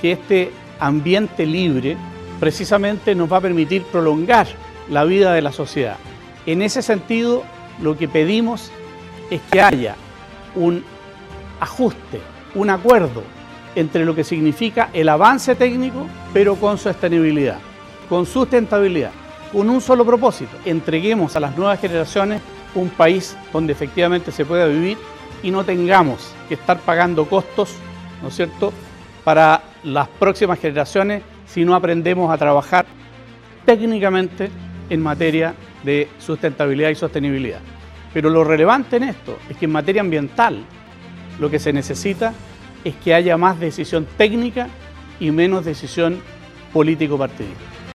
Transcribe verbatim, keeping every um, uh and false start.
que este ambiente libre precisamente nos va a permitir prolongar la vida de la sociedad. En ese sentido, lo que pedimos es que haya un ajuste, un acuerdo entre lo que significa el avance técnico, pero con sostenibilidad, con sustentabilidad, con un solo propósito: entreguemos a las nuevas generaciones un país donde efectivamente se pueda vivir y no tengamos que estar pagando costos, ¿no es cierto?, para las próximas generaciones si no aprendemos a trabajar técnicamente en materia de sustentabilidad y sostenibilidad. Pero lo relevante en esto es que en materia ambiental lo que se necesita es que haya más decisión técnica y menos decisión político-partidista.